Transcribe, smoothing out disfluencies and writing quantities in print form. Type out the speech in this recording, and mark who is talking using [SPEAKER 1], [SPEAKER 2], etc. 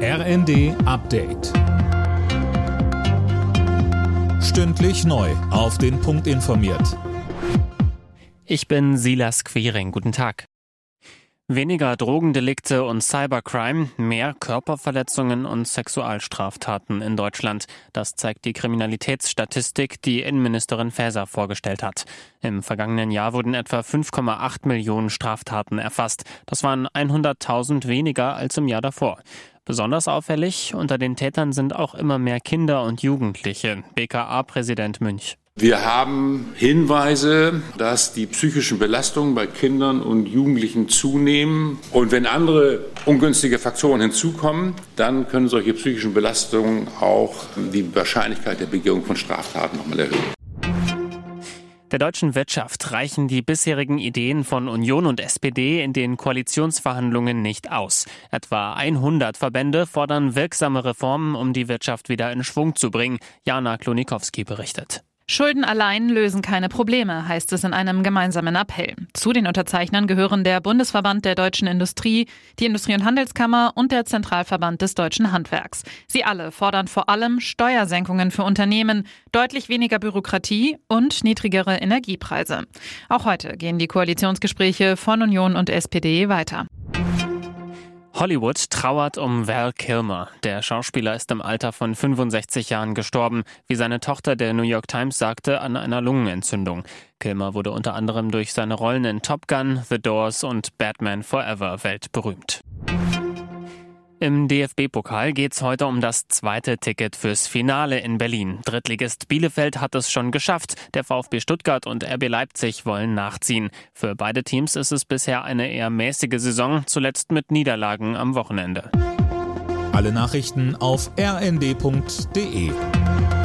[SPEAKER 1] RND Update. Stündlich neu auf den Punkt informiert.
[SPEAKER 2] Ich bin Silas Quiring. Guten Tag. Weniger Drogendelikte und Cybercrime, mehr Körperverletzungen und Sexualstraftaten in Deutschland. Das zeigt die Kriminalitätsstatistik, die Innenministerin Faeser vorgestellt hat. Im vergangenen Jahr wurden etwa 5,8 Millionen Straftaten erfasst. Das waren 100.000 weniger als im Jahr davor. Besonders auffällig, unter den Tätern sind auch immer mehr Kinder und Jugendliche. BKA-Präsident Münch.
[SPEAKER 3] Wir haben Hinweise, dass die psychischen Belastungen bei Kindern und Jugendlichen zunehmen. Und wenn andere ungünstige Faktoren hinzukommen, dann können solche psychischen Belastungen auch die Wahrscheinlichkeit der Begehung von Straftaten nochmal erhöhen.
[SPEAKER 2] Der deutschen Wirtschaft reichen die bisherigen Ideen von Union und SPD in den Koalitionsverhandlungen nicht aus. Etwa 100 Verbände fordern wirksame Reformen, um die Wirtschaft wieder in Schwung zu bringen. Jana Klonikowski berichtet.
[SPEAKER 4] Schulden allein lösen keine Probleme, heißt es in einem gemeinsamen Appell. Zu den Unterzeichnern gehören der Bundesverband der deutschen Industrie, die Industrie- und Handelskammer und der Zentralverband des deutschen Handwerks. Sie alle fordern vor allem Steuersenkungen für Unternehmen, deutlich weniger Bürokratie und niedrigere Energiepreise. Auch heute gehen die Koalitionsgespräche von Union und SPD weiter.
[SPEAKER 2] Hollywood trauert um Val Kilmer. Der Schauspieler ist im Alter von 65 Jahren gestorben, wie seine Tochter der New York Times sagte, an einer Lungenentzündung. Kilmer wurde unter anderem durch seine Rollen in Top Gun, The Doors und Batman Forever weltberühmt. Im DFB-Pokal geht's heute um das zweite Ticket fürs Finale in Berlin. Drittligist Bielefeld hat es schon geschafft. Der VfB Stuttgart und RB Leipzig wollen nachziehen. Für beide Teams ist es bisher eine eher mäßige Saison, zuletzt mit Niederlagen am Wochenende.
[SPEAKER 1] Alle Nachrichten auf rnd.de.